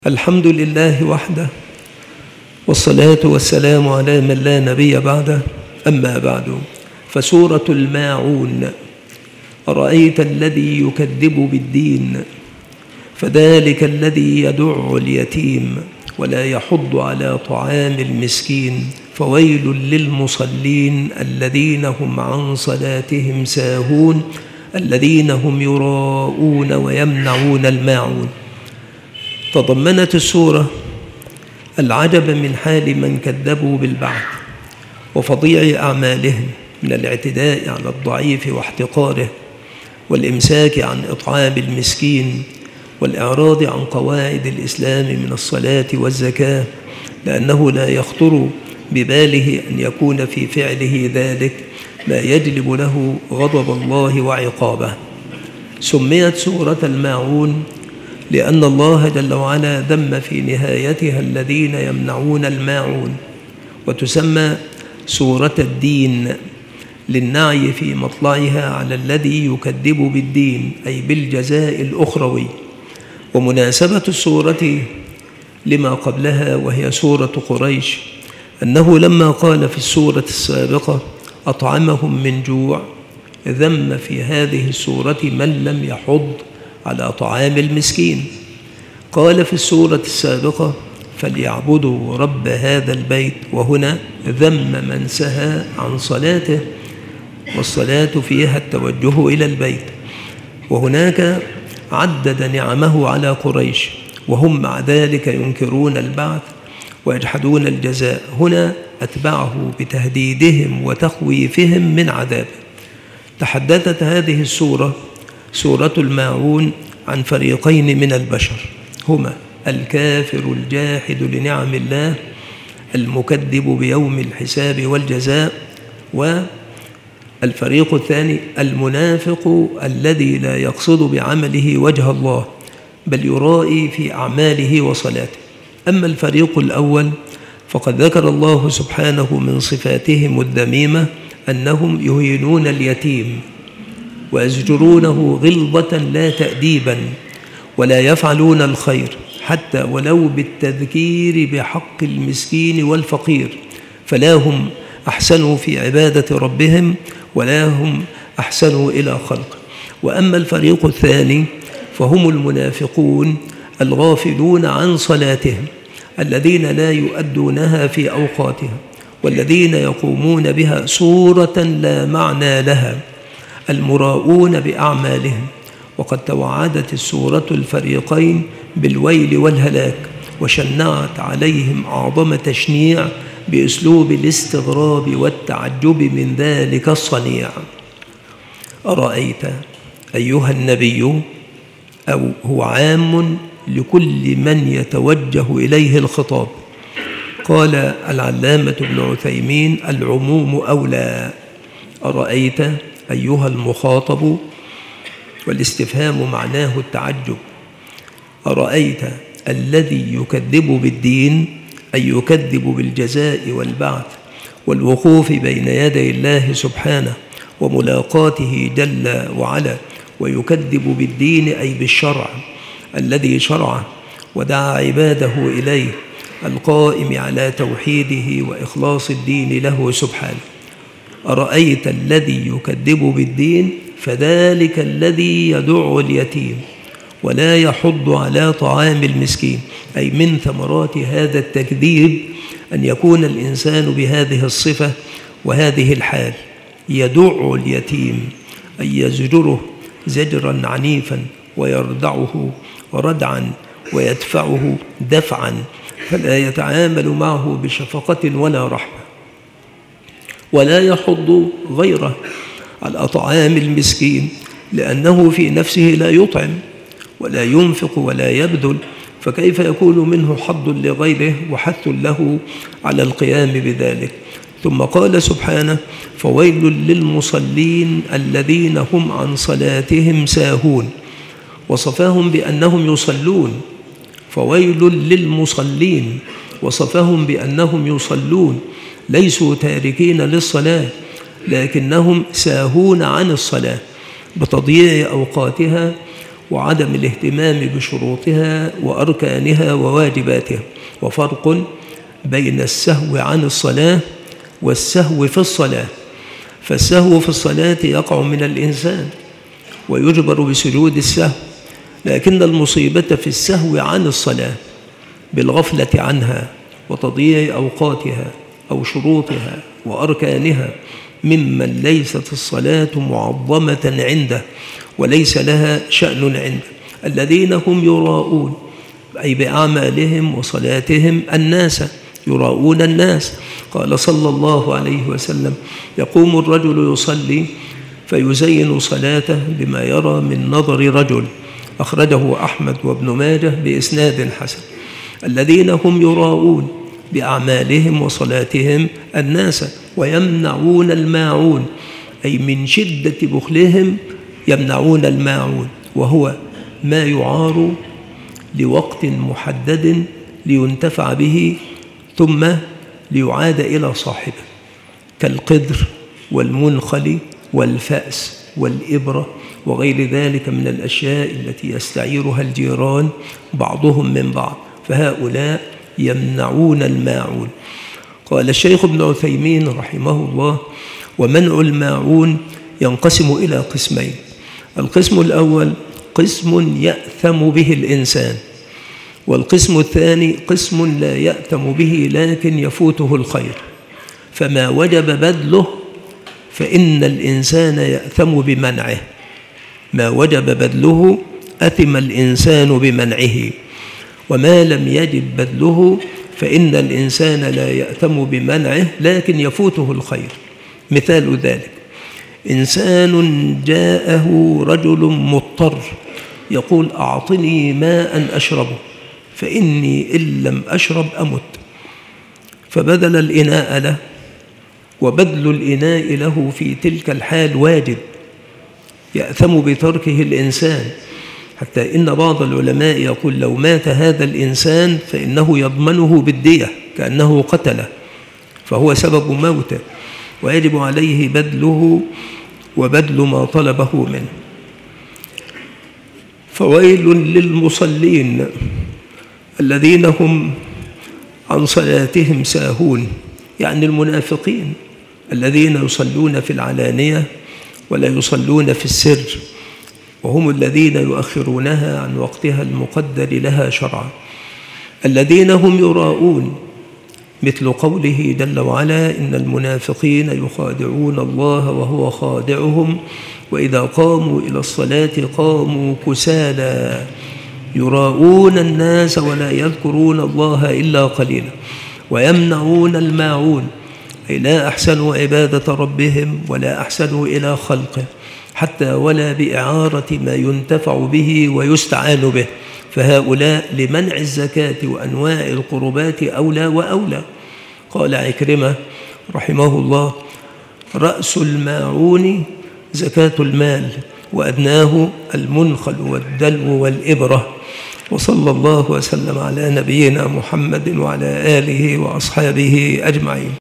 الحمد لله وحده، والصلاة والسلام على من لا نبي بعده. أما بعد، فسورة الماعون. أرأيت الذي يكذب بالدين فذلك الذي يدع اليتيم ولا يحض على طعام المسكين فويل للمصلين الذين هم عن صلاتهم ساهون الذين هم يراءون ويمنعون الماعون. تضمنت السورة العجب من حال من كذبوا بالبعث وفظيع أعمالهم من الاعتداء على الضعيف واحتقاره والإمساك عن إطعام المسكين والإعراض عن قواعد الإسلام من الصلاة والزكاة، لأنه لا يخطر بباله أن يكون في فعله ذلك ما يجلب له غضب الله وعقابه. سميت سورة الماعون لأن الله جل وعلا ذم في نهايتها الذين يمنعون الماعون، وتسمى سورة الدين للنعي في مطلعها على الذي يكذب بالدين أي بالجزاء الأخروي. ومناسبة السورة لما قبلها وهي سورة قريش أنه لما قال في السورة السابقة أطعمهم من جوع، ذم في هذه السورة من لم يحض على طعام المسكين. قال في السورة السابقة فليعبدوا رب هذا البيت، وهنا ذم من سهى عن صلاته، والصلاة فيها التوجه إلى البيت. وهناك عدد نعمه على قريش وهم مع ذلك ينكرون البعث ويجحدون الجزاء، هنا أتبعه بتهديدهم وتخويفهم من عذابه. تحدثت هذه السورة سورة الماعون عن فريقين من البشر، هما الكافر الجاحد لنعم الله المكذب بيوم الحساب والجزاء، والفريق الثاني المنافق الذي لا يقصد بعمله وجه الله بل يرائي في أعماله وصلاته. أما الفريق الأول فقد ذكر الله سبحانه من صفاتهم الذميمة أنهم يهينون اليتيم ويزجرونه غلظة لا تأديبا، ولا يفعلون الخير حتى ولو بالتذكير بحق المسكين والفقير، فلا هم أحسنوا في عبادة ربهم ولا هم أحسنوا إلى خلقه. وأما الفريق الثاني فهم المنافقون الغافلون عن صلاتهم الذين لا يؤدونها في أوقاتها والذين يقومون بها صورة لا معنى لها، المراؤون بأعمالهم. وقد توعدت السورة الفريقين بالويل والهلاك، وشنعت عليهم أعظم تشنيع بأسلوب الاستغراب والتعجب من ذلك الصنيع. أرأيت أيها النبي، أو هو عام لكل من يتوجه إليه الخطاب. قال العلامة ابن عثيمين العموم أولى. أرأيت أيها المخاطب، والاستفهام معناه التعجب. أرأيت الذي يكذب بالدين أي يكذب بالجزاء والبعث والوقوف بين يدي الله سبحانه وملاقاته جل وعلا، ويكذب بالدين أي بالشرع الذي شرعه ودعا عباده إليه القائم على توحيده وإخلاص الدين له سبحانه. أرأيت الذي يكذب بالدين فذلك الذي يدع اليتيم ولا يحض على طعام المسكين، أي من ثمرات هذا التكذيب أن يكون الإنسان بهذه الصفة وهذه الحال، يدع اليتيم أي يزجره زجرا عنيفا ويردعه ردعا ويدفعه دفعا، فلا يتعامل معه بشفقة ولا رحمة، ولا يحض غيره على طعام المسكين لأنه في نفسه لا يطعم ولا ينفق ولا يبذل، فكيف يكون منه حظ لغيره وحث له على القيام بذلك. ثم قال سبحانه فويل للمصلين الذين هم عن صلاتهم ساهون، وصفهم بأنهم يصلون. فويل للمصلين وصفهم بأنهم يصلون، ليسوا تاركين للصلاة لكنهم ساهون عن الصلاة بتضييع أوقاتها وعدم الاهتمام بشروطها وأركانها وواجباتها. وفرق بين السهو عن الصلاة والسهو في الصلاة. فالسهو في الصلاة يقع من الإنسان ويجبر بسجود السهو، لكن المصيبة في السهو عن الصلاة بالغفلة عنها وتضييع أوقاتها أو شروطها وأركانها ممن ليست الصلاة معظمة عنده وليس لها شأن عنده، الذين هم يراءون أي بأعمالهم وصلاتهم الناس، يراءون الناس. قال صلى الله عليه وسلم: يقوم الرجل يصلي فيزين صلاته بما يرى من نظر رجل. أخرجه أحمد وابن ماجه بإسناد حسن. الذين هم يراءون بأعمالهم وصلاتهم الناس ويمنعون الماعون، أي من شدة بخلهم يمنعون الماعون، وهو ما يعار لوقت محدد لينتفع به ثم ليعاد إلى صاحبه، كالقدر والمنخل والفأس والإبرة وغير ذلك من الأشياء التي يستعيرها الجيران بعضهم من بعض، فهؤلاء يمنعون الماعون. قال الشيخ ابن عثيمين رحمه الله: ومنع الماعون ينقسم إلى قسمين. القسم الأول قسم يأثم به الإنسان، والقسم الثاني قسم لا يأثم به لكن يفوته الخير، فما وجب بذله فإن الإنسان يأثم بمنعه، ما وجب بذله أثم الإنسان بمنعه، وما لم يجب بذله فإن الإنسان لا يأثم بمنعه لكن يفوته الخير. مثال ذلك: إنسان جاءه رجل مضطر يقول: أعطني ماء أشربه فإني إن لم أشرب أمت، فبذل الإناء له، وبذل الإناء له في تلك الحال واجب يأثم بتركه الإنسان، حتى إن بعض العلماء يقول: لو مات هذا الإنسان فإنه يضمنه بالدية كأنه قتله، فهو سبب موته، ويجب عليه بذله وبذل ما طلبه منه. فويل للمصلين الذين هم عن صلاتهم ساهون، يعني المنافقين الذين يصلون في العلانية ولا يصلون في السر، وهم الذين يؤخرونها عن وقتها المقدر لها شرعا، الذين هم يراءون، مثل قوله جل وعلا: إن المنافقين يخادعون الله وهو خادعهم وإذا قاموا إلى الصلاة قاموا كسالى يراءون الناس ولا يذكرون الله إلا قليلا، ويمنعون الماعون، أي لا أحسنوا عبادة ربهم ولا أحسنوا إلى خلقه حتى ولا بإعارة ما ينتفع به ويستعان به، فهؤلاء لمنع الزكاة وأنواع القربات أولى وأولى. قال عكرمة رحمه الله: رأس الماعون زكاة المال وأدناه المنخل والدلو والإبرة. وصلى الله وسلم على نبينا محمد وعلى آله وأصحابه أجمعين.